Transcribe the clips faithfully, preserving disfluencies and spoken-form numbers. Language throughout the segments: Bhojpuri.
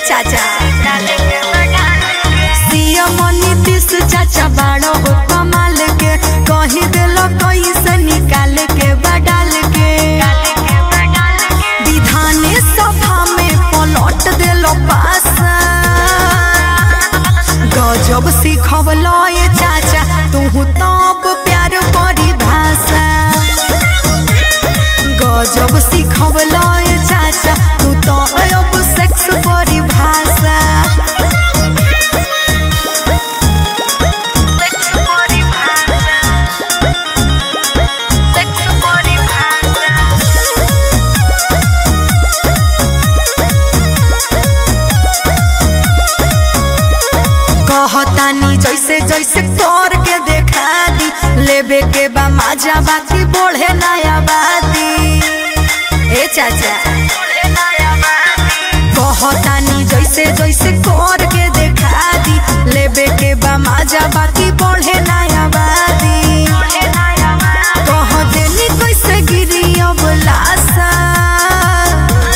चाचा सीएम नीतीश चाचा बाड़ो कमाल के कही दिलो कैसे निकाल के बडाल के विधान सभा में पलट दिलो पासा गजब सिखवलो ये चाचा तू तब प्यार परिभाषा गजब सिखवलो ये चाचा तू तो अब सेक्स परिभाषा कहतानी जैसे जैसे कर के देखा दी लेबे के बा मजा बाकी बढ़े नया बाती ए चाचा कहतानी जैसे जैसे कर के देखा दी लेबे के बा मजा बाकी बढ़े नया बाती कह देनी कैसे गिरी अब लाशा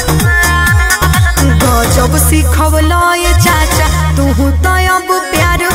गजब सिखवलो ये चाचा तू तो अब प्यार